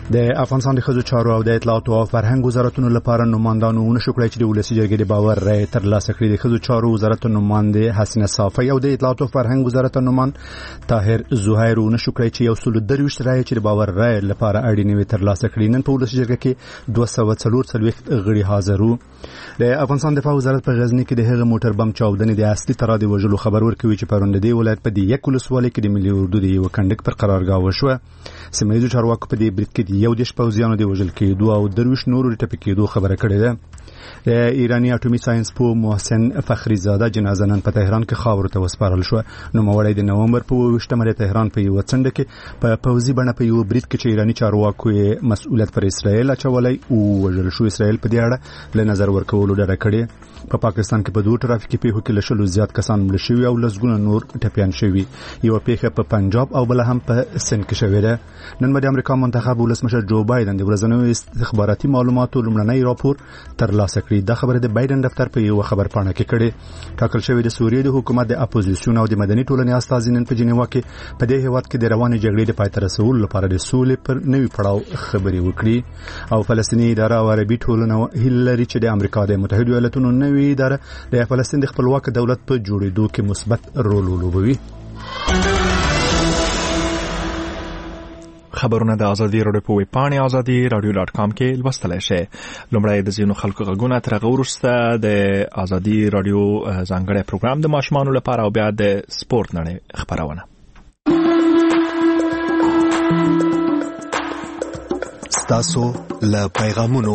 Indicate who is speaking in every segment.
Speaker 1: د افغانستان د ښځو چارو او د اطلاعات او فرهنګ وزارتونو لپاره نمائندانو ونشو کړی چې د ولسي جرګې د باور رای ترلاسه کړي. د ښځو چارو وزارت نماینده حسینه صافی او د اطلاعات او فرهنګ وزارت نمائند طاهر زهیر ونشو کړی چې 123 رای چې د باور رای لپاره اړینې وي ترلاسه کړي. نن په ولسي جرګه کې 244 غړي حاضر وو. د افغانستان دفاع وزارت په غزنی کې د هغه موټر بم چاودنې د اصلي ترادې وژلو خبر ورکوي چې پرون د ولایت په د یک ولسوالۍ کې د ملي اردو د یو کندک پر قرارګاه وشوه. سیمه ییزو چارواکو په دې برید کې یو دیش پوځیانو د وژل کېدو او درویش نورو د ټپي کېدو خبره کړې ده. د ایرانی اټومي ساينس پوه محسن فخری زاده جنازه نن په تهران کې خاورو ته وسپارل شو. نو مولای د نومبر په 28مه د تهران په یو څنډه کې په پوځي بڼه په یو برید کې چې ایرانی چارواکو مسؤلیت پر اسرائیل اچولای او وژل شو. اسرائیل په دې اړه له نظر ورکولو ډډه کړې. په پاکستان کې په دوه ټرافیکي پیښو کې لشلو زیات کسان مړ شوي او لسګونه نور ټپيان شوي. یو پیښه په پنجاب او بل هم په سند کې شوې ده. نن د امریکا منتخب ولسمشر جو بایدن د ورځنیو استخباراتي معلوماتو لومړنی راپور ترلاسه کړی. دا خبره د بایدن دفتر په یو خبر پاڼه کې کړې. ټاکل شوی د سوریې د حکومت د اپوزیسیون او د مدني ټولنې استازي نن په جنیوا کې په دې هیواد کې د روانې جګړې د پای ته رسولو لپاره د سولې پر نوي پړاو خبرې وکړي. او فلسطیني اداره او عربي ټولنه هیله لري چې د امریکا د متحده ایالاتونو نوي اداره د فلسطین د خپلواک دولت په جوړېدو کې مثبت رول ولوبوي.
Speaker 2: خبرونه د ازادي راډیو په ویب پاڼه azadi.radio.com کې لوستلای شئ. لومړی د ځینو خلکو غږونه تر هغه وروسته د ازادي راډیو ځانګړی پروګرام د ماشومانو لپاره او بیا د سپورت نړۍ خبرونه.
Speaker 3: ستاسو له پیغامونو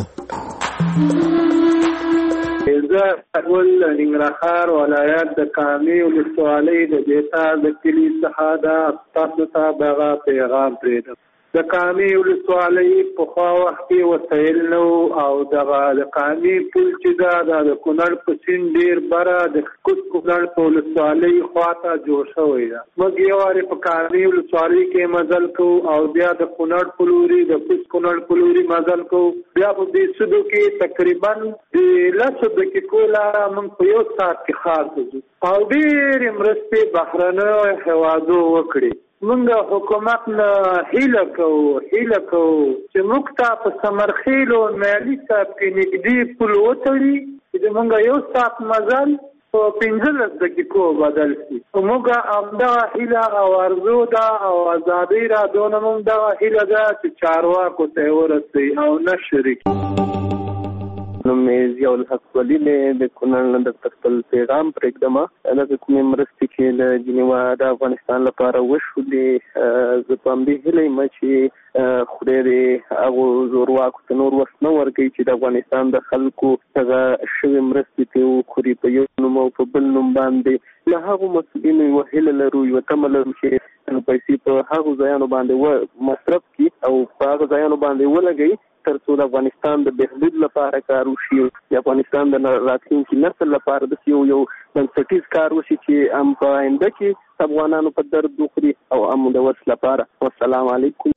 Speaker 4: اول ننګرهار ولایت د کامې ولسوالۍ د بیتا د کلي څخه د تاسو ته دغه پیغام پرېږدم. د کامې ولسوالۍ پخوا وخت کې وسایل نو او دغه د کامې پل چې دا د کونړ په سیند ډېر بره د کونړ په ولسوالۍ خواته جوړ شوی ده. موږ یو وارې په کامې ولسوالۍ کې مزل کوو او بیا د کونړ په لوري د کونړ په لوري مزل کوو. بیا په دې سودو کې تقریبا د 10 دقیقو لاره موږ په 1 ساعت کې ښار ته ځو او ډېرې مرستې بهرنیو هېوادو وکړې. موږ حکومت نه هیله کوو چې موږ ته په سمرخیل او مالي صاحب کې نږدې پل وتړي چې موږ 1 ساعت مزل په 15 دقیقو بدل شي. موږ همدغه هیله او ارزو ده او ازادي راډیو نه موږ دغه هیله ده چې چارواکو ته ورسوي او نه شریک.
Speaker 5: نو مې ضیاء الحق ولی د کونړ د خپل پیغام پرېږدم. د کومې مرستې چې د جنیوا د افغانستان لپاره وشولې زه په همدې هیله یم چې خدای دې هغو زورواکو ته نور وخت نه ورکوي چې د افغانستان د خلکو هغه شوې مرستې ته وخوري په یو نوم او په بل نوم باندې. له هغو مسؤلینو یوه هیله لرو یوه تمه لرو چې پیسې په هغو ځایانو باندې مصرف کړي او په هغه ځایانو باندې ولګوي تر څو د افغانستان د بهبود لپاره کار وشي. د افغانستان د راتلونکي نسل لپاره د یو بنسټیز کار وشي چې هم په آینده کې افغانانو په درد وخوري او هم د ورس لپاره. والسلام علیکم.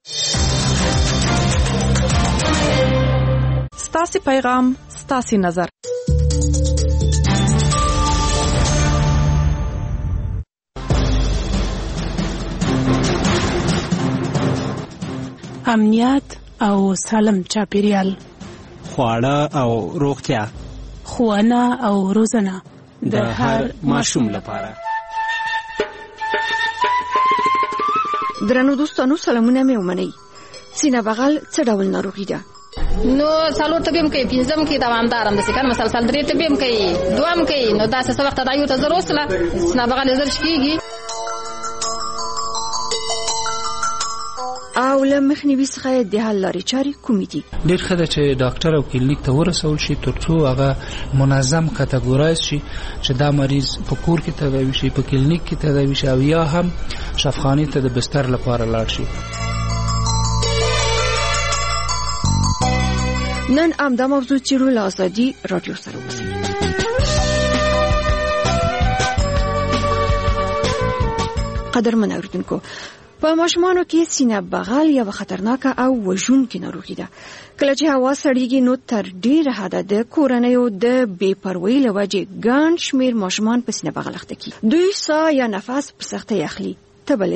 Speaker 6: ستاسو پیغام ستاسو نظر.
Speaker 7: امنیت او سالم چاپیریال،
Speaker 8: خواړه او روغتیا،
Speaker 7: ښوونه او روزنه
Speaker 8: د هر ماشوم لپاره.
Speaker 9: درنو دوستانو سلامونه مې ومنئ. سینه بغل څه ډول ناروغي ده؟
Speaker 10: نو څلور طبيب کوي، پنځم کې دوامدار هم د سکن مسلسل درې طبيب کوي، دوام کوي. نو دا څه وخت دا یو ته ضرورت لا سینه بغل زر شکیږي
Speaker 9: او له مخنیوي څخه د حل لارې چارې کومې دي؟
Speaker 11: ډېر ښه ده چې ډاکټر او کلینیک ته ورسول شي ترڅو هغه منظم کټګورایز شي چې دا مریض په کور کې تداوي شي، په کلینیک کې تداوي شي او یا هم شفاخانې ته د بستر لپاره لاړ شي.
Speaker 9: نن همدا موضوع چیرو له ازادي راډیو سره وسی. قدرمن اوریدونکو، په ماشومانو کې سینه بغل یو خطرناکه او وژونکې ناروغي ده. کله چې هوا سړیږي نو تر ډیره حده د کورنیو د بې پروایۍ له وجې ګڼ شمېر ماشومان په سینه بغل اخته کیږي. دوی ساه یا نفس په سختۍ اخلي، تبه لري،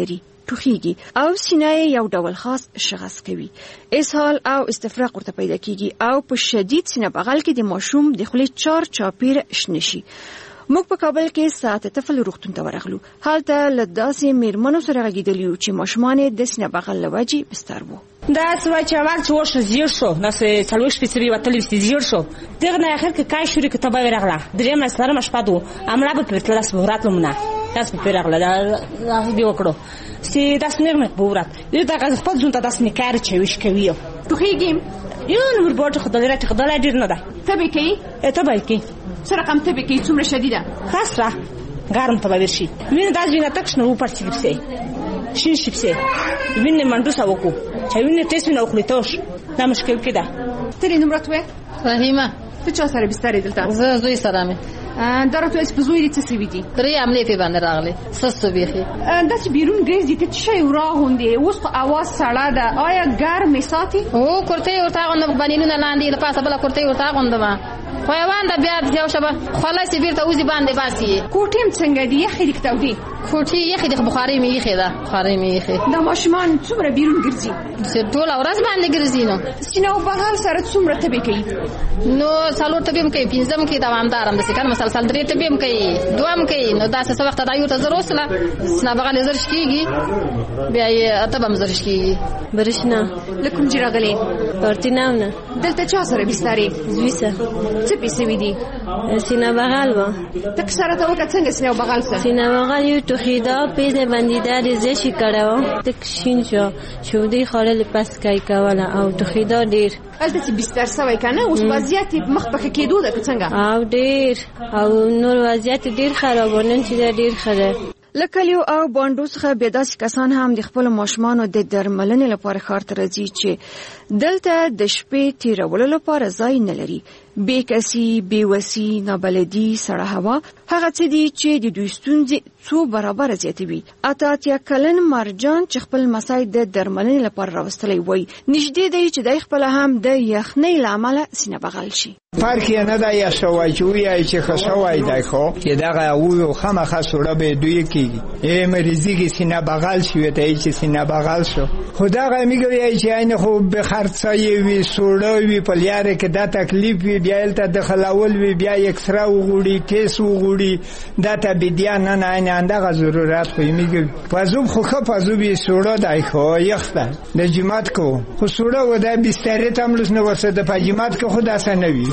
Speaker 9: ټوخیږي او سینه یو ډول خاص شغص کوي. اسهال او استفراغ ورته پیدا کیږي او په شدید سینه بغل کې د ماشوم د خولې چار چاپیر شنه شي. موږ په کابل کې ساعت طفل روغتون ته ورغلو. هلته له داسې میرمنو سره غږیدلیو چې ماشومان د سینه بغل لوجې بستر وو.
Speaker 12: دا سوای چې اول څو ورځې زیړ شو، نو څلور شپې سوي وتلی زیړ شو. دغه نه اخر کې کای شوري کتابه ورغله. درېمه سره مشپه دو امړه په پرتل سپورات لمنه. تاسو په ورغله دا دی وکړو. سي تاسو نه مې بورات. دې دا خپل ځون ته تاسو نه کار چويش کوي.
Speaker 9: ټوخیږي
Speaker 12: یو نور بوټ خدای ډیر نه ده.
Speaker 9: تبه کی؟
Speaker 12: تبه کی.
Speaker 9: څه رقم تبه کی څومره شدیده؟
Speaker 12: خاصه ګرم تبه ورشي. وینې دا ځینې تک شنو پړڅې کیسه. شین شپسه. وینې منډو ساوکو. چې وینې تاسو نه وکړیتوش. دا مشکل کده.
Speaker 9: ترې نمبر توې؟
Speaker 10: فهیمه.
Speaker 9: ته چا سره بستر دلته؟
Speaker 10: زوی سره مې.
Speaker 9: درته اس په زوی دې څه سوي دي؟
Speaker 10: درې عملې په باندې راغلي. سستو بيخي.
Speaker 9: دا چې بیرون ګرځي ته شي وراغوندي اوس په اواز سړه ده. آیا ګرمې ساتي؟
Speaker 10: او کوړته ورته غوند باندې نه لاندې لپاسه بل کوړته ورته غوندما. خو یوان د بیا یو شبه خلاص بیرته اوزي باندې باسي.
Speaker 9: کوټیم څنګه دی؟ یخې دکتاو دی.
Speaker 10: کوټي یخې د بخاري می یخې ده. بخاري می یخې.
Speaker 9: دا ماشومان څومره بیرون ګرځي؟
Speaker 10: ټول ورځ باندې ګرځي نو.
Speaker 9: سینو بغل سره څومره تبه کوي؟
Speaker 10: نو څلور تبه کوي، پنځم کې دوامدارم د سکن مسلسل درې تبه کوي، دوام کوي. نو دا څه وخت دا یو ته زروسله سنا بغل زرش کیږي بیا یې تبه مزرش کیږي.
Speaker 13: برښنا
Speaker 9: لکم جراغلې
Speaker 13: پرتیناونه
Speaker 9: دلته چا سره بسترې؟
Speaker 13: زویسه.
Speaker 9: څه پیسې وې دي؟
Speaker 13: سینه بغل و.
Speaker 9: تک سره ته وکړه څنګه سینه بغل سره؟
Speaker 13: سینه بغل یو توخیدا پیزه بندیده ریزشی کړو. تک شین شو شودي خړل پس کای کوله او توخیدا ډیر.
Speaker 9: البته چې بستر سوي کنه اوس وضعیت مخ پکې کېدو ده څنګه؟
Speaker 13: او ډیر او نور وضعیت ډیر خرابونه چې ډیر خره.
Speaker 9: لکلیو او باندو څخه به داسې کسان هم د خپل ماشومانو د درملنې لپاره ښار ته راځي چې دلته د شپې تیرولو لپاره ځای نه لري. بې کسي، بېوسي، نابلدي، سړه هوا هغه څه دي چې د دوی ستونزې څو برابره زیاتوي. اتیا کلن مرجان چې خپل مسای د درملنې لپاره راوستلی وای نږدې دی چې د خپل هم د یخنۍ له امله سینه بغل شي.
Speaker 14: فرق یې نه دی یا شوای چې وایي چې خشوای دی خو چې دغه او خامخا سوړه به دوی کیږي. مریضي کې سینه بغل شي ته چې سینه بغل شو. خدای میګوي چې عین خو به خرڅای وي سوړه وي په لاره کې دا تکلیف وي بیا الته د خلاول وي بیا اکسرا وغوړي ټیس وغوړي دا ته بیا نه نه اندغه ضرورت خو میګوي پزوب خو پزوب سوړه دی خو یخته د جماعت کو خو سوړه و دا بستر ته ملس نه ورسره د جماعت کو خدا سره وي.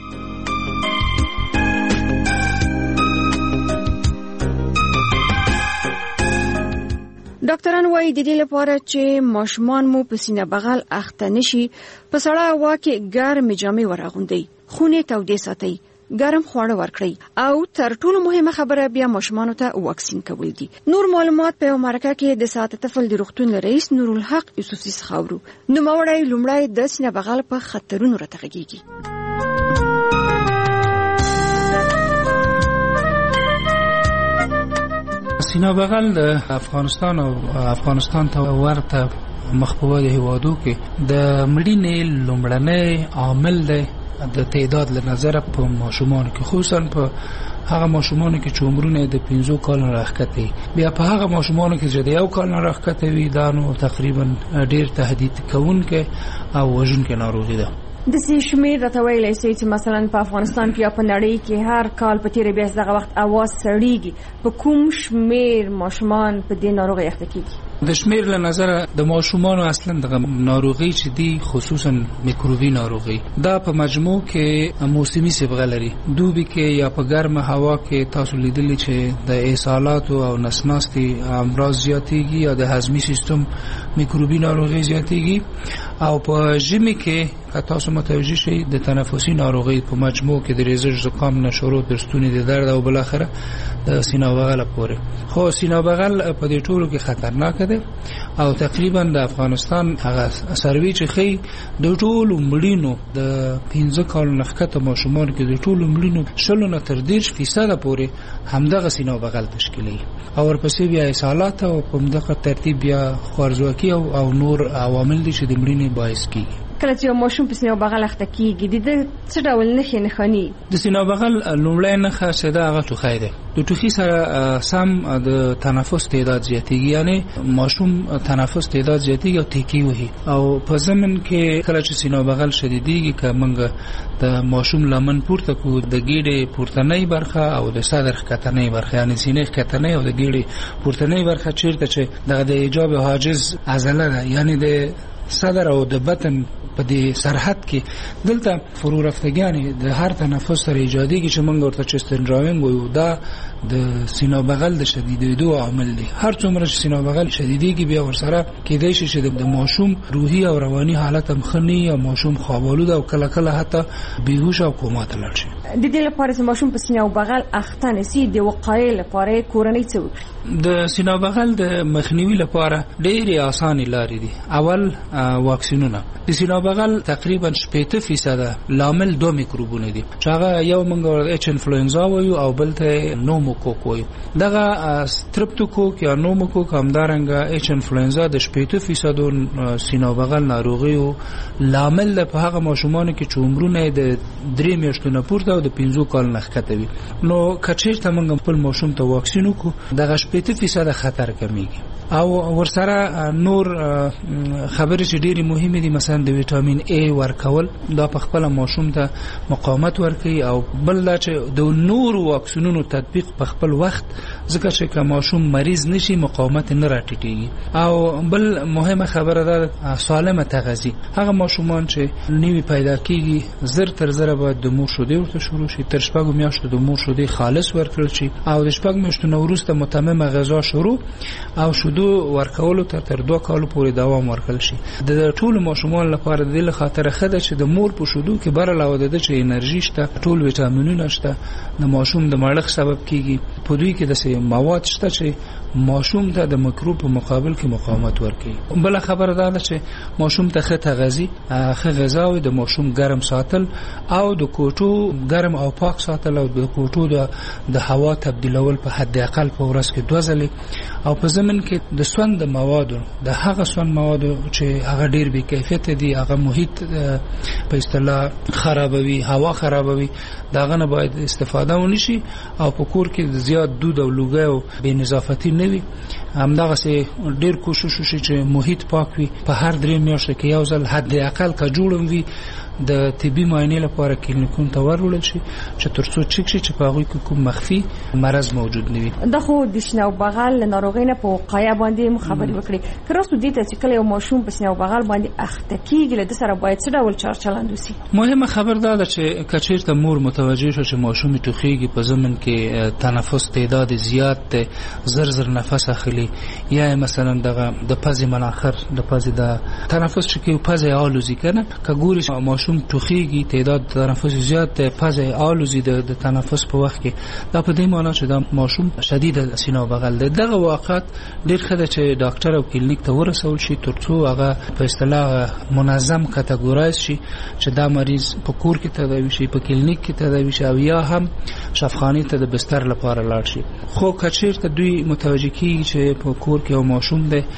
Speaker 9: ډاکټران وايي د دې لپاره چې ماشومان مو په سینه بغل اخته نشي په سړه هوا کې ګرمې جامې ورغوندي، خونې تودې ساتي، ګرم خواړه ورکړي او تر ټولو مهمه خبره بیا ماشومانو ته واکسین کول دي. نور معلومات په مرکه کې د ساعت طفل د روغتون رئیس نورالحق یوسفزي څخه نوموړی لومړی د سینه بغل په خطرونو راته
Speaker 11: سینه بغل د افغانستان او افغانستان ته ورته مخبوبه هیوادو کې د مړینې لومړنی عامل دی د تعداد له نظر په ماشومان کې خصوصا په هغه ماشومان کې چې عمرونه د 15 کال نه راښکته بیا په هغه ماشومان کې چې د 1 کال نه راښکته وي دا نو تقریبا ډیر تهدید کوونکې او وژونکې ناروغي ده.
Speaker 9: د سې شمیر راته ویلای شي چې مثلا په افغانستان کې یا په نړۍ کې هر کال په تیر بیا دغه وخت اواز سړیږي په کوم شمیر ماشومان په دې ناروغي اخته کیږي؟
Speaker 11: د شمیر له نظر د ماشومان اصلا د ناروغي چې دي خصوصا میکروبي ناروغي دا په مجموع کې موسمي صبغه لري. دوبي کې یا په ګرمه هوا کې تاسو لیدلی چې د اسهالات او نسناستي امراض زیاتېږي یا د هضمي سیستم میکروبي ناروغي زیاتېږي او په ژمي کې تاسو متوجه شئ د تنفسي ناروغي په مجموع کې د ریزش زکام نه شروع تر ستوني د درد او بل اخره د سینه بغل پورې. خو سینه بغل په دې ټولو کې خطرناک ده او تقریبا د افغانستان هغه سروي چې خي د ټولو مړینو د 15 کال نخکته ماشومان کې د ټولو مړینو شلو نه تر 10% پورې همدغه سینه بغل تشکیلي او ورپسې بیا اسهالات او په همدغه ترتیب بیا خوارزواکي او نور عوامل دي چې د مړینې باعث کیږي.
Speaker 9: کله چې ماشوم په سینه بغل اخته کیږي د څه ډول نښې نښانې
Speaker 11: د سینه بغل لومړی نښه چې دا هغه ټوخی دی. د ټوخي سره سم د تنفس تعداد زیاتېږي، یعنی ماشوم تنفس تعداد زیاتېږي او تیکي وهي. او په ضمن کې کله چې سینه بغل شدیدېږي که موږ د ماشوم لمن پورته کو د ګیډې پورتنۍ برخه او د صدر ښکتنۍ برخه، یعنی سینې ښکتنۍ او د ګیډې پورتنۍ برخه چیرته چې دغه د ایجاب حاجز عضله ده، یعنی د صدر او د بطن په دې سرحد کې دلته فرو رفتګیانې د هر تنفس سره ایجادېږي چې موږ ورته چست ډراونګ وایو. دا د سینه بغل د شدیدېدو عامل دی. هر څومره چې سینه بغل شدیدېږي بیا ورسره کېدای شي چې د ماشوم روحي او رواني حالت هم ښه نه وي او ماشوم خوابالود او کله کله حتی بیهوش او کوما ته لاړ شي.
Speaker 9: د دې لپاره چې ماشوم په سینه بغل اخته نشي د وقایې لپاره کورنۍ څه وکړي؟
Speaker 11: د سینه بغل د مخنیوي لپاره ډېرې اسانه لارې دي. اول واکسینونه. د سینه بغل تقریبا 80% لامل 2 میکروبونه دي چې هغه یو موږ اچ انفلوئنزا وایو او بل ته نوموکوک وایو. دغه سترپټوکوک یا نوموکوک همدارنګه اچ انفلوئنزا د 80% سینه بغل ناروغیو لامل ده په هغه ماشومانو کې چې عمرونه د 3 میاشتو نه پورته او د 15 کال نه ښکته وي. نو کچېرته موږ خپل ماشوم ته واکسین وکړو دغه 80% خطر کمیږي. او ورسره نور خبرې چې ډېری مهمه دي، مثلا د ویټامین A ورکول، دا په خپل ماشوم ته مقاومت ورکوي. او بل دا چې د نور واکسینونو تطبیق په خپل وخت، ځکه چې که ماشوم مریض نشي مقاومت نه راټیټيږي. او بل مهمه خبره ده سالمه تغذیه. هغه ماشومان چې نوی پیدا کیږي زر تر زر باید د مور شیدې ورته شروع شي، تر 6 میاشتو د مور شیدې خالص ورکړل شي او د 6 میاشتو نه وروسته متممه غذا شروع او شیدو ورکولو تر 2 کال پورې دوام ورکړل شي. د ټول ماشومان لپاره د دې خاطر خده چې د مور په شیدو کې بر علاوه ده چې انرژي شته، ټول ویټامینونه شته، د ماشوم د مړښت سبب کیږي. په دوی کې د مواد شته چې ماشوم ته د میکروب په مقابل کې مقاومت ورکوي. بل خبره ده چې ماشوم ته ښه تغذیه، ښه غذا او د ماشوم ګرم ساتل او د کوټو ګرم او پاک ساتل او د کوټو د هوا تبدیلول په حد اقل په ورځ کې 2 ځلې. او په ضمن کې د سوند موادو، د هغه سوند موادو چې هغه ډیر بې کیفیت دي، هغه محیط په اصطلاح خرابوي، هوا خرابوي، داغه نه باید استفاده ونشي. او په کور کې زیات دود او لوګي او بې نظافتي نه وي. همدغه سه ډیر کوشش وشي چې محیط پاک وي. په هر 3 میاشتو کې یو ځل حد اقل کا جوړم وي د طبي معاینې لپاره کلینیکونو ته ورول شي چې ترڅو چک شي چې په هغه کې کوم مخفي مرض موجود نه وي.
Speaker 9: د خو د سینه بغل ناروغۍ نه په وقایه باندې خبرې وکړي. ترڅو دې ته چې کله یو ماشوم په سینه بغل باندې اخته کیږي د سره باید څه ډول چارچلند وسی؟
Speaker 11: مهمه خبر ده چې کچېرته مور متوجه شي چې ماشوم ټوخیږي، په ضمن کې تنفس تعداد زیات ده، زر نفس اخلي، یا مثلا دغه د پزې مناخر د پزې د تنفس چې کې پزې آلوزي کنه کګوري ماشوم ټوخیږي، تعداد تنفس زیات ده، پزې آلوزي د تنفس په وخت کې، دا په دې معنی چې دا ماشوم شدید سینه بغل ده. دغه واقعات ډېر خده چې ډاکټر او کلینیک ته ورسول شي ترڅو هغه په اصطلاح منظم کټګورایز شي چې دا مریض په کور کې تداوي شي، په کلینیک کې تداوي شي او یا هم شفاخانه ته د بستر لپاره لاړ شي. خو کچېرته دوی متوجه کیږي چې په کور کې یو ماشوم ده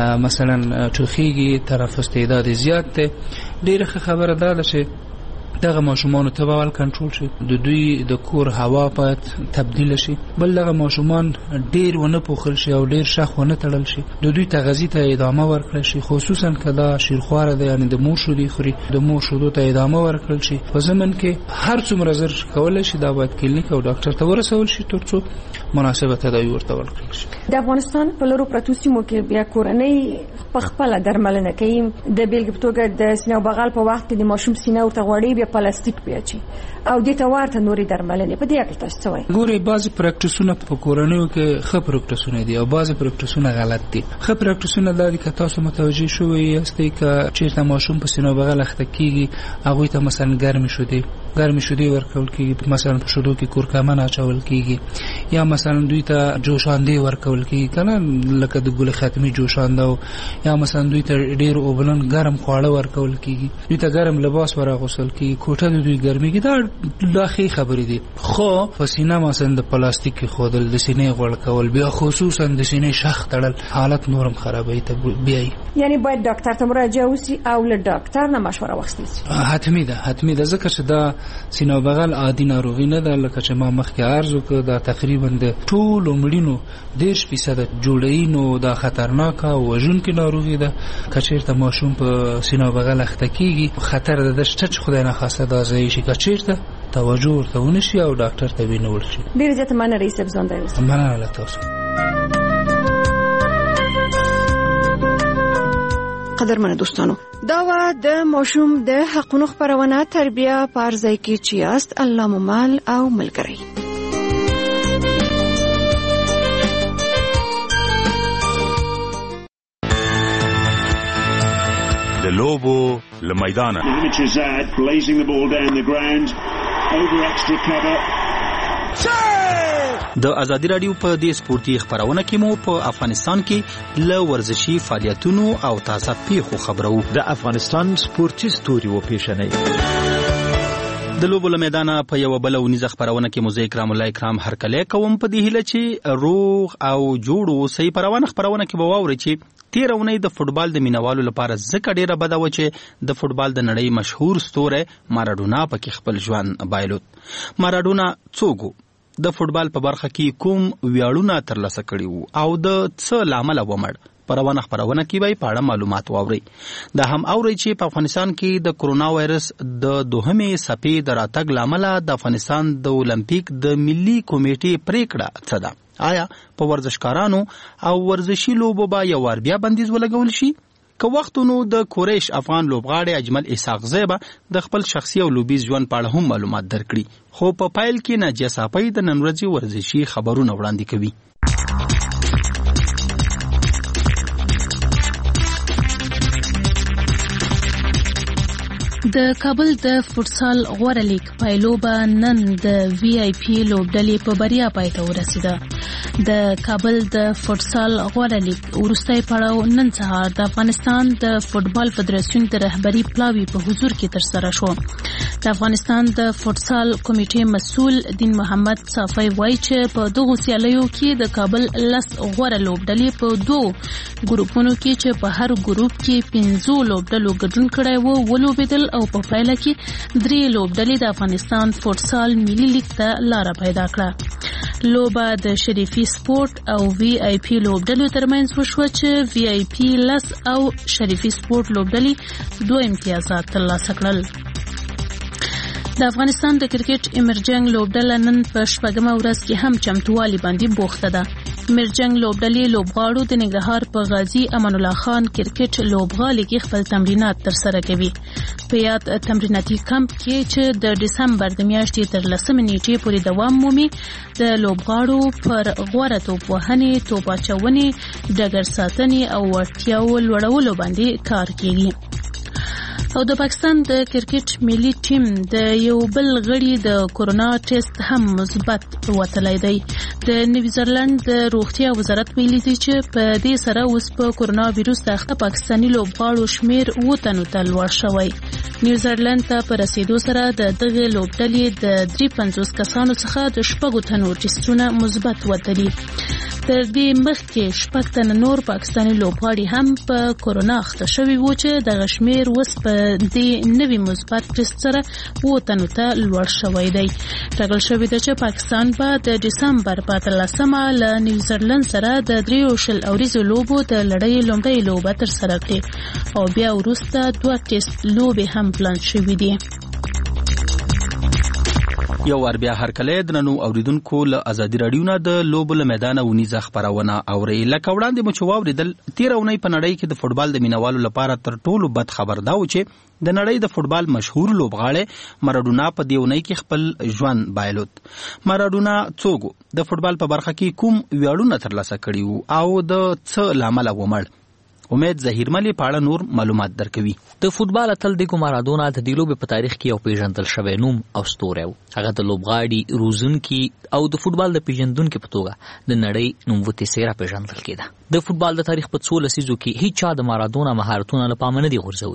Speaker 11: مثلا ټوخیږي، تنفس تعداد زیات ده، ډېر خبره ده چې دغه ماشومان ته باول کنټرول شي، د دوی د کور هوا باید تبدیل شي. بل دغه ماشومان ډیر ونه پوښل شي او ډیر شخ ونه تړل شي، د دوی تغذیه ته ادامه ورکړل شي، خصوصا کله شیرخواره ده، یعنی د مور شیدې خوري، د مور شیدو ته ادامه ورکړل شي. په ضمن کې هر څومره زر کولای شي دا باید کلینیک او ډاکټر ته ورسول شي ترڅو مناسبه تداوی ورته ورکړل شي.
Speaker 9: د افغانستان په لورو پرتو سیمو کې بیا کورنۍ په خپل درملنه کوي. د بیلګې په توګه د سینه بغل په وخت کې د ماشوم سینه ورته غوړي بیا پلاستیک پیاچي او د توارته نوري درملنه په دې اړه تاسو څه وایي؟ ګوري
Speaker 11: بعضی پریکټیسونه په کورنیو کې ښه پریکټیسونه دي او بعضی پریکټیسونه غلط دي. ښه پریکټیسونه دا دي چې تاسو متوجي شوئ یاستئ چې چیرته ماشوم په سینه بغل اخته کیږي هغه ته مثلا ګرمي شودي ورکول کیږي، مثلا په شودو کې کورکمن اچول کیږي، یا مثلا دوی ته جوشاندې ورکول کیږي کنه لکه د ګل ختمي جوشانده، یا مثلا دوی ته ډیر اوبلن ګرم خواړه ورکول کیږي، دوی ته ګرم لباس ورغوسل کیږي، کیږي کوټه د دوی ګرميږي دا لاخي خبرې دي خو په سینه مثلا د پلاستیک خودل د سینې غوړ کول بیا خصوصا د سینې شخ تړل حالت نورم خرابوي ته بیاي
Speaker 9: یعنی باید ډاکټر ته مراجعه وسی او له ډاکټر نه مشوره واخیستل شي.
Speaker 11: حتمی ده ځکه چې دا سینه بغل عادي ناروغي نه ده لکه چې ما مخکې عرض وکړ دا تقریبا د ټول مړینو 10% جوړی نو دا خطرناک او وژونکې ناروغي ده. کچیرته ماشوم په سینه بغل اخته کیږي خطر ده چې خدای نه خاصه دا ځای شي کچیرته توجه ورته ونشي او ډاکټر ته وینول شي.
Speaker 9: ډیر زیات مننه رئیس افزان دی.
Speaker 11: مننه له تاسو.
Speaker 9: قدرمنو دوستانو دا و د ماشوم د حقونو خبرونه تربیه په ارزای کې چې است الله ممال او ملګری.
Speaker 15: د لوبو لمیدانه
Speaker 16: د ازادي رادیو په دې سپورتي خبرونه کې مو په افغانستان کې ل ورزشي فعالیتونو او تازه پیښو خبرو.
Speaker 17: د افغانستان سپورتي ستوري و پیښنې
Speaker 16: د لوبو لمیدانه په یو بل ونیزه خبرونه کې موزه کرام الله کرام هرکله کوم په دې هله چې روغ او جوړو صحیح خبرونه کې بواوري چې 13 اونۍ د فوتبال د مینوالو لپاره ځکه ډیره بده و چې د فوتبال د نړۍ مشهور ستوره مارادونا پکې خپل ژوند بایلود. مارادونا څوک د فوتبال په برخه کې کوم ویاړونه ترلاسه کړي وو او د څه لامل ومړ پروانه خبرونه کې به په اړه معلومات واوري. دا هم اوري چې په افغانستان کې د کرونا وایرس د دوهمې څپې د راتګ لامل د افغانستان د اولمپیک د ملي کمیټې پریکړه څه ده. آیا په ورزشکارانو او ورزشي لوبو با یو ور بیا بندیز ولګول شي؟ که وختونو د کوریش افغان لوبغاړي اجمل اسحاق زیبا د خپل شخصي او لوبي ژوند په اړه هم معلومات درکړي. خو په پایل کې ناجیه صافی د نن ورځې ورزشي خبرونه وړاندې کوي.
Speaker 7: د کابل د فوتسال غوړه لیګ پایلوبه نن د وی آی پی لوبډلې په بریا پای ته ورسیده. د کابل د فوتسال غوړه لیګ وروستۍ پړاو نن سهار د افغانستان د فوتبال فدراسیون د رهبری پلاوی په حضور کې ترسره شو. د افغانستان د فوتسال کمیټې مسؤل دین محمد صافی وایي چې په دغه سیالیو کې د کابل لس غوړه لوبډلې په دوه ګروپونو کې چې په هر ګروپ کې 15 لوبډلو ګډون کړی وو ولوبېدل او په پایله کې 3 لوبډلې د افغانستان فوتسال ملي لیګ ته لار پیدا کړه. لوبه د شریفي سپورت او وی آی پی لوبډلو ترمنځ وشوه چې وی آی پی لس او شریفي سپورت لوبډلې 2 امتیازات ترلاسه کړل. د افغانستان د کرکټ ایمرجنګ لوبډله نن په شپږمه ورځ کې هم چمتووالي باندې بوخته ده. ایمرجنګ لوبډلې لوبغاړو د ننګرهار په غازی امان الله خان کرکټ لوبغالي کې خپل تمرینات ترسره کوي. په یاد تمریناتي کمپ کې چې د دسمبر د میاشتې تر 10 نیټې پورې دوام مومي د لوبغاړو پر غوړه توپ وهنې، توپ اچونې، ډګر ساتنې او وړتیاو لوړولو باندې کار کوي. او د پاکستان د کرکټ ملي ټیم د یو بل غړي د کورونا ټیسټ هم مثبت وتلی دی. د نیوزیلند د روغتیا وزارت ویلي دی چې په دې سره اوس په کورونا وایرس اخته پاکستاني لوبغاړو شمیر 7 تنو ته لوړ شوی. نیوزیلند ته په رسیدو سره د دغه لوبډلې د 53 کسانو څخه د 6 تنو ټیسټونه مثبت وتلي. تر دې مخکې 6 تنه نور پاکستاني لوبغاړي هم په کورونا اخته شوي وو چې د غشمیر وس په دې نوي مثبت ټیسټ سره 7 تنو ته لوړ شوی دی. ټاکل شوی دی چې پاکستان به د دسمبر په 13مه له نیوزیلند سره د 3 اوریزو لوبو د لړۍ لومړۍ لوبه ترسره کړي او بیا وروسته 2 ټیسټ لوبې هم پلان شوي دي.
Speaker 16: یو ور بیا هر کله د ننو اوریدونکو له ازادي رادیو نه د لوبو له میدان ونیزه خبرونه اوري. لکه وړاندې مو چې واوریدل 13 اونۍ په نړۍ کې د فوتبال د مینوالو لپاره تر ټولو بد خبر دا و چې د نړۍ د فوتبال مشهور لوبغاړی مارادونا په دې اونۍ کې خپل ژوند بایلود. مارادونا څوک د فوتبال په برخه کې کوم ویاړونه ترلاسه کړي وو او د څه لامل ومړ؟ امید ظهیرملی پاړه نور معلومات درکوي.
Speaker 18: د فوتبال اتل دیګو مارادونا د دې لوبې په تاریخ کې یو پیژندل شوی نوم او ستوری و. هغه د لوبغاړي روزونکي او د فوتبال د پیژندونکو په توګه د نړۍ نوموتې څیره پیژندل کېده. د فوتبال د تاریخ په 16 لسیزو کې هیڅ چا د مارادونا مهارتونه له پامه نه دي غورځولي.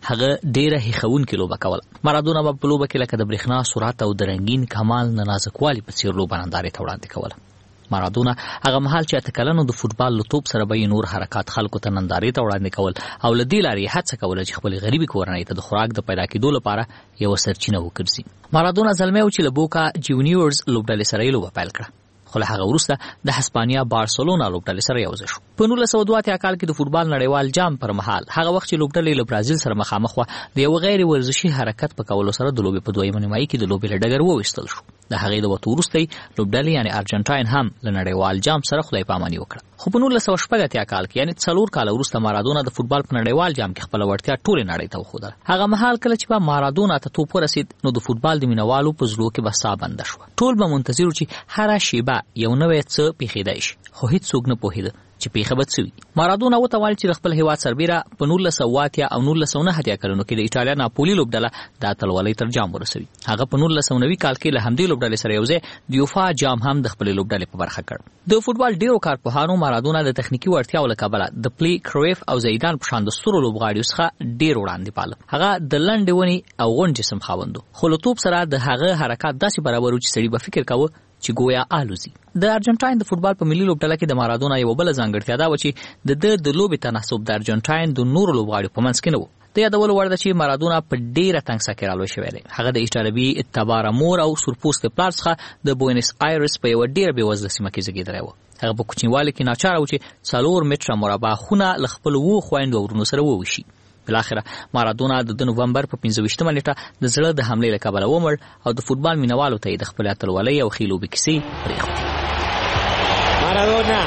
Speaker 18: هغه ډیره هیښوونکې لوبه کوله. مارادونا په لوبه کې لکه د برېښنا سرعت او د رنګین کمال نه نازکوالي په څیر لوبه نندارې ته وړاندې کوله. مارادونا هغه مهال چې 8 کلنو د فوټبال له توپ سره به نور حرکات خلکو ته نندارې ته وړاندې کول او له دې لارې هڅه کوله چې خپل غریبي کورنۍ ته د خوراک د پیدا کېدو لپاره یو سرچینه وګرځي. مارادونا زلمی و چې له بوکا جونیورز لوبډلې سره یې لوبه پیل کړه، خو له هغه وروسته د هسپانیا بارسلونا لوبډلې سره یو ځای شو. په 1982 کال کې د فوټبال نړیوال جام پر مهال هغه وخت چې لوبډلې له برازیل سره مخامخ و د یو غیر ورزشي حرکت په کولو سره د لوبې په دویمه نیمایي کې د لوبې له ډګر وویستل شو. د هغې د وتو وروسته لوبډلې یعنې ارجنټاین هم له نړیوال جام سره خدای پاماني وکړه. خو په 1980 کال کې یعنې 4 کال وروسته مارادونا د فوټبال په نړیوال جام کې خپل وړتیا ټولې نړۍ ته وښودله. هغه مهال کله چې په مارادونا ته توپ ورسید نو د فوټبال د مینوالو په زړه کې به ساه بنده شوه. ټول به منتظر وو چې هره شیبه یو نوی څه پیښیدای شي، خو هیڅوک نه پوهېده چې پیښه به څه وي. مارادونا وتوانید چې د خپل هیواد سربیره په 1980 او 1990 کلونو کې د ایټالیا ناپولي لوبډله د اتلولۍ تر جام ورسوي. هغه په 1990 کال کې له همدې لوبډلې سره یوځای د یوفا جام هم د خپلې لوبډلې په برخه کړ. د فوټبال ډیرو کارپوهانو مارادونا د تخنیکي وړتیاو له کبله د پلی کرویف او زیدان په شان د سترو لوبغاړیو څخه ډیر وړاندې پاله. هغه د لنډې ونې او غونډ جسم خاوند و، خو له توپ سره د هغه حرکات داسې برابر و چې سړي به فکر کاوه چې گویا آلوزي. د ارجنټاین د فوټبال په ملي لوبډله کې د مارادونا یو بل ځانګړتیا دا و چې د لوبې تناسب د ارجنټاین د نورو لوبغاړو په منځ کې نه و. د یادولو وړ ده چې مارادونا په ډیره تنګ ساه کې رالوی شوی دی. هغه د ایټالوي تبارا مور او سورپوست پلار څخه د بوینس آیرس په یوه ډیره بېوزله سیمه کې زیږېدلی و. هغه په کوچنیوالي کې ناچاره و چې 4 متره مربع خونه له خپلو 2 خویندو او ورونو سره وویشي. بالاخره مارادونا د نومبر په 25مه نیټه د زړه د حملې له کبله ومړ او د فوټبال مینوالو ته یې د خپلې اتلولۍ او ښې لوبې کیسې پرېښودې.
Speaker 19: Maradona.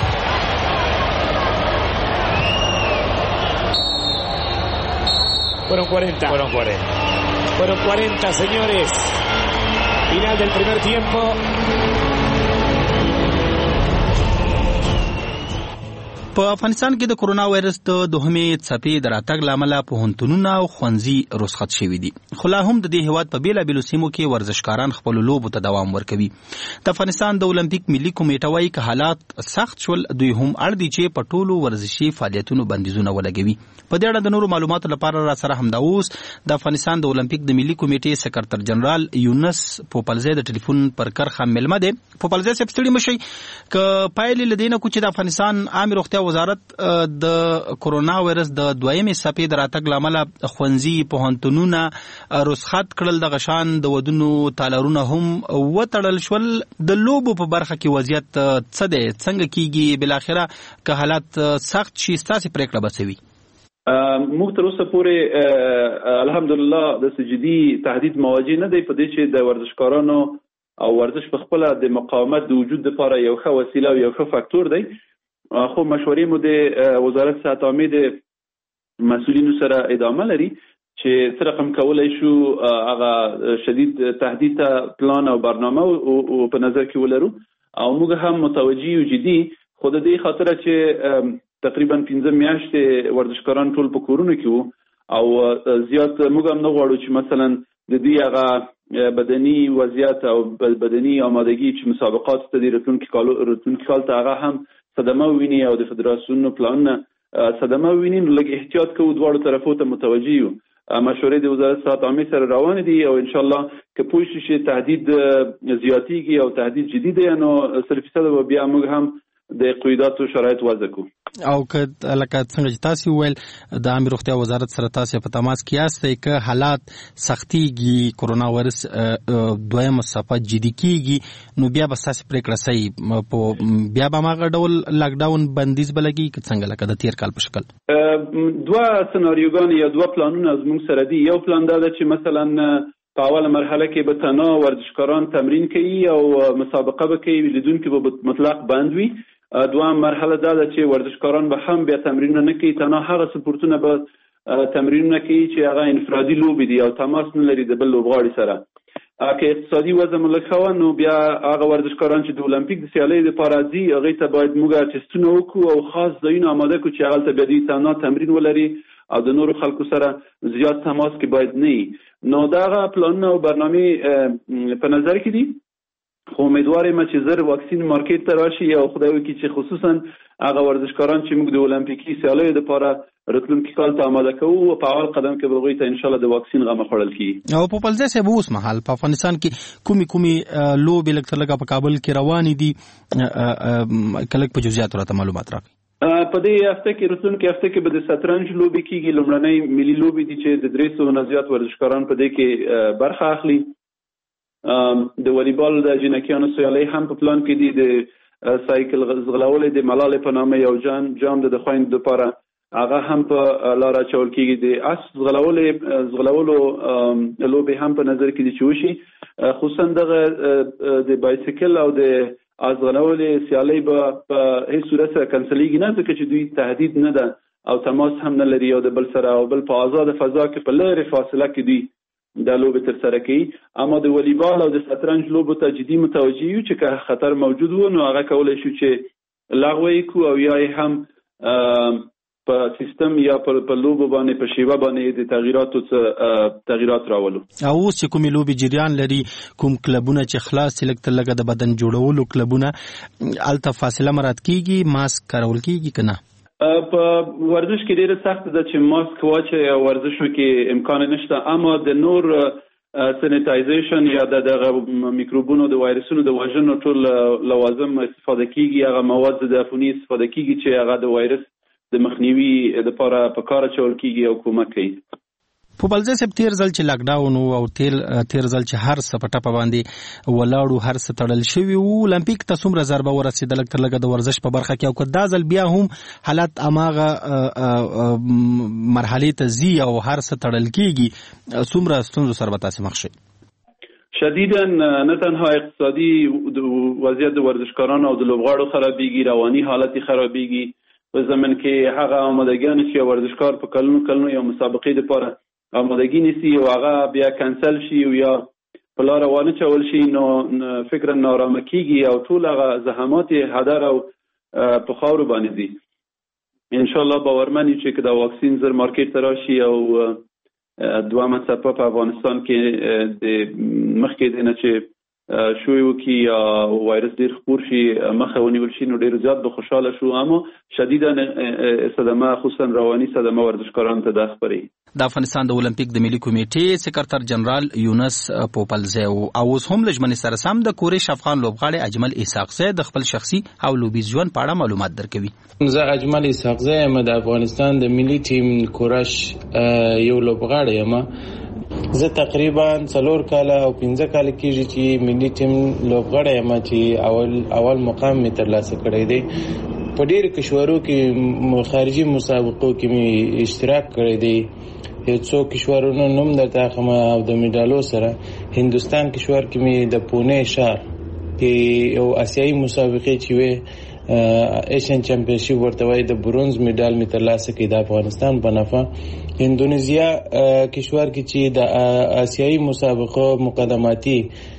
Speaker 19: Fueron 40, señores. Final del primer tiempo.
Speaker 16: په افغانستان کې د کورونا وایرس د دوهمې څپې د راتګ لامل پوهنتونونه او ښوونځي رخصت شوي دي، خو لا هم د دې هیواد په بیلابیلو سیمو کې ورزشکاران خپلو لوبو ته دوام ورکوي. د افغانستان د اولمپیک ملي کمیټه وایي که حالات سخت شول دوی هم اړ دي چې په ټولو ورزشي فعالیتونو بندیزونه ولګوي. په دې اړه د نورو معلوماتو لپاره را سره همدا اوس د افغانستان د اولمپیک د ملي کمیټې سکرټر جنرال یونس پوپلزی د ټلیفون پر کرخه ملمه دی. پوپلزی صاحب ستړي مشئ، که پایلې له دې نه کوو چې د افغانستان عامې روغتیا وزارت د کورونا وایرس د دویمې څپې د راتګ له امله ښوونځي پوهنتونونه رخصت کړل، دغه شان د ودونو تالارونه هم وتړل شول. د لوبو په برخه کې وضعیت څه دی، څنګه کیږي؟ بالاخره که حالات سخت شي ستاسې پرېکړه به څه وي؟
Speaker 20: موږ تر اوسه پورې الحمدلله د جدي تهدید مواجه نه دی په دې چې د ورزشکارانو او ورزش په خپله د مقاومت د وجود لپاره یو ښه وسیله او یو ښه فاکتور دی. خو مشورې مو د وزارت صحت عامې د مسؤلینو سره ادامه لري چې څه رقم کولی شو هغه شدید تهدید ته پلان او برنامه په نظر کې ولرو او موږ هم متوجه یو جدي، خو د دې خاطره چې تقریبا 15 میاشتې ورزشکاران ټول په کورونو کې وو او زیات موږ هم نه غواړو چې مثلا د دې هغه بدني وضعیت او بدني آمادګي چې مسابقات ته د راتلونکي کال ته هغه هم صدمه ویني او د فدراسیونونو پلانونه صدمه ویني. نو لږ احتیاط کوو، دواړو طرفو ته متوجه یو. مشورې د وزارت صحت عامې سره روان دي او انشاءالله که پوه شي چې تهدید زیاتیږي او تهدید جدي دی نو 100% به بیا موږ هم د قیوداتو شرایط وضع کوو.
Speaker 16: او که لکه څنګه چې تاسو وویل د عامې روغتیا وزارت سره تاسو په تماس کې یاستئ، که حالات سختیږي، کورونا وایرس دویمه څپه جدي کیږي، نو بیا به ستاسې پرېکړه صحیح بیا به هماغه ډول لاکډاون بندیز به لګي که څنګه لکه د تیر کال په شکل؟
Speaker 20: 2 سناریوګانې یا 2 پلانونه زموږ سره دي. یو پلان دا ده چې مثلا په اوله مرحله کې به تنها ورزشکاران تمرین کوي او مسابقه به کوي، لیدونکي به مطلق بند وي. دوام مرحله دا ده چې ورزشکاران به هم بیا تمرینونه نه کوي، تنها هغه سپورتونه به تمرینونه کوي چې هغه انفرادي لوبې دي او تماس نه لري د بل لوبغاړي سره. که اقتصادي وضع مو لږ ښه نو بیا هغه ورزشکاران چې د اولمپیک د سیالیو دپاره ځي هغوی ته باید موږ ټسټونه وکړو او خاص ځایونه آماده کړو چې هغلته بیا دوی تنها تمرین ولري او د نورو خلکو سره زیات تماس کې باید نه وي. نو دغه پلانونه او برنامې په نظر کې دي، خو امیدوار یم چې زر واکسین مارکیټ ته راشي او خدای وکړي چې خصوصا هغه ورزشکاران چې موږ د اولمپیکي سیالیو دپاره راتلونکي کال ته آماده کوو او په اول قدم کې به هغوی ته انشاءالله د واکسین غمه خوړل کیږي.
Speaker 16: او په پلځه صاحب اوس مهال په افغانستان کې کومي لوبې لکه څنګه په کابل کې روانې دي کله په جزئیات راته معلومات راکړئ.
Speaker 20: په دې هفته کې راتلونکي هفته کې به د شطرنج لوبې کیږي. لومړنۍ ملي لوبې دي چې د 300 نه زیات ورزشکاران په دې کې برخه اخلي. د والیبال د جنکیانو سیالۍ هم په پلان کې دي. د سایکل ځغلولې د ملالۍ په نامه یو جام د خویندو لپاره هغه هم په لار اچول کیږي. د اس ځغلولو لوبې هم په نظر کې دي چې وشي. خصوصا دغه د بایسیکل او د ازغلولې سیالۍ به په هیڅ صورت سره کنسلیږي نه، ځکه چې دوی تهدید نه ده او تماس هم نه لري یو د بل سره، او بل په آزاد فضا کې په لرې فاصله کې دوی دا لوبې ترسره کوي. اما د والیبال او د شطرنج لوبو ته جدي متوجه یو چې که خطر موجود و نو هغه کولی شو چې لغوه یې کړو او یا یې هم په سیستم یا په لوبو باندې په شیوه باندې د تغییرات راولو.
Speaker 16: او اوس چې کومې لوبې جریان لري، کوم کلبونه چې خلاص لکه لږه د بدن جوړولو کلبونه، هلته فاصله مراعات کیږي، ماسک کارول کیږي که نه؟
Speaker 20: په ورزش کې ډېره سخته ده چې ماسک واچوي او ورزشو کې امکان نشته. اما د نور سینیټایزیشن یا دغه میکروبونو د وایرسونو د وژنو ټول لوازم استفاده کیږي. هغه مواد ضد عفوني استفاده کیږي چې هغه د وایرس د مخنیوي لپاره په کار اچول کیږي او کومک کوي.
Speaker 16: په بلځه سب تیر ځل چې لاک ډاون او تیر ځل چې هر څه په ټپه باندې ولاړو، هر څه تړل شوي وو، اولمپیک ته څومره ضربه ورسېدله تر لږه د ورزش په برخه کې، او که دا ځل بیا هم حالت هماغه مرحلې ته ځي او هر څه تړل کېږي، څومره ستونزو سره به تاسې مخ شئ؟
Speaker 20: شدیدا نه تنها اقتصادي وضعیت د ورزشکارانو او د لوبغاړو خرابېږي، رواني حالت خرابېږي. په زمن کې هغه آمادګیانې چې ورزشکار په کلونو یو مسابقې دپاره آمادګي نیسي او هغه بیا کنسل شي او یا په لاره وانه چول شي، نو فکرا نارامه کیږي او ټول هغه زحمات هدر او په خاورو باندې دي. انشاءالله باورمن یو چې دا واکسین زر مارکیټ ته راشي او دوامه څپه په افغانستان کې د مخکې دی نه چې شوی وکي یا وایرس ډیر خپور شي مخه ونیول شي، نو ډیر زیات به خوشاله شو. اما شدیدا صدمه، خصوصا رواني صدمه ورزشکارانو ته ده خبري.
Speaker 16: د افغانستان د اولمپیک د ملي کمیټې سکرټر جنرال یونس پوپلزی او اوس هم لجمنې سره سم د کورش افغان لوبغاړي اجمل اسحاقزی د خپل شخصي او لوبي ژوند په اړه معلومات درکوي.
Speaker 21: زه اجمل اسحاقزی یم، د افغانستان د ملي ټیم کورش یو لوبغاړی یم. زه تقریبا 4 کاله او 15 کاله کېږي چې ملي ټیم لوبغاړی یم چې اول مقام مې ترلاسه کړی دی. په ډېرو کشورو کې خارجي مسابقو کې مې اشتراک کړی دی. یو څو کشورونو نوم درته اخلم او د میډالو سره. هندوستان کشور کې مې د پونه ښار کې یو آسیایي مسابقې چې وې ایشین چمپیونشپ ورته وایي، د برونز میډال مې ترلاسه کړی د افغانستان په نفع. اندونیزیا کشور کې چې د آسیایي مسابقو مقدماتي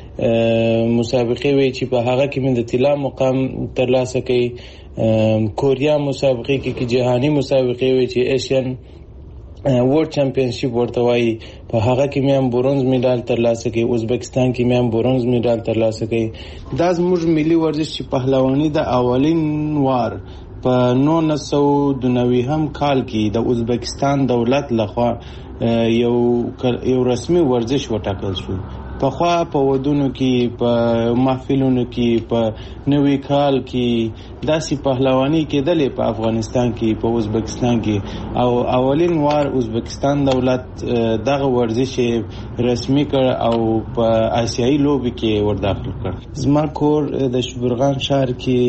Speaker 21: مسابقې وي چې په هغه کې مې د طلا مقام ترلاسه کړی. کوریا مسابقې کې جهاني مسابقې وي چې ایشین ورلد چمپیونشپ ورته وایي، په هغه کې مې هم برونز میډال ترلاسه کړی. ازبکستان کې مې هم برونز میډال ترلاسه کړی. دا زموږ ملي ورزش چې پهلواني د اولین وار په 1992 کال کې د ازبکستان دولت لخوا یو رسمي ورزش وټاکل شو. پخوا په ودونو کې، په محفلونو کې، په نوي کال کې داسې پهلواني کېدلې په افغانستان کې، په ازبکستان کې، او اولین وار ازبکستان دولت دغه ورزش رسمي کړ او په آسیایي لوبې کې ورداخل کړ. زما کور د شبرغان ښار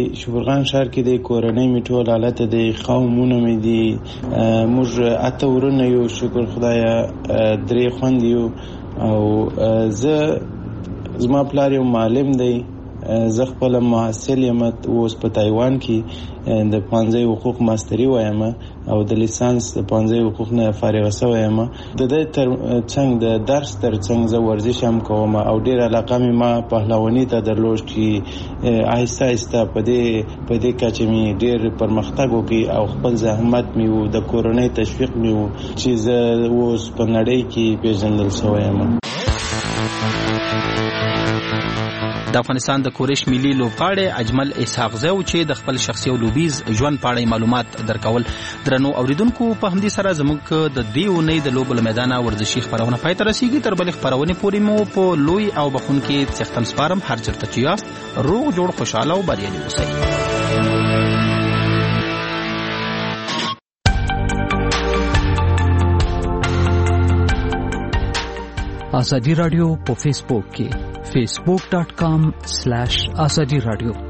Speaker 21: کې د کورنۍ مې ټول حالت د قومونه مې دي. موږ 8 ورونه یو، شکر خدایه 3 خویندې یو، او زما پلار یو معلم دی. زه خپل محصل یم، اوس په تایوان کې د پانځه حقوق ماستري وایم او د لیسانس د پانځه حقوق نه فارغ شوی یم. د دې ترڅنګ د درس ترڅنګ زه ورزش هم کوم او ډېر علاقه مې ما پهلواني ته درلود چې آهسته آهسته په دې کچه مې ډېر پرمختګ وکړي او خپل زحمت مې و، د کورنۍ تشویق مې و چې زه اوس په نړۍ کې پیژندل شوی یم.
Speaker 16: د افغانستان د کورش ملي لوبغاړی اجمل اسحاق زو چې د خپل شخصي او لوبیز ژوند په اړه معلومات درکول. درنو اوریدونکو په همدې سره زموږ د دې اونۍ د لوبو له میدانه ورزشي خبرونه پای ته رسیږي. تر بلې خبرونې پورې مو په لوی او بخونکي څښتن سپارم. هر چېرته چې یاست روغ جوړ خوشحاله او بریالي اوسئ.
Speaker 18: آزادی رادیو په فیسبوک کې facebook.com/azadi radio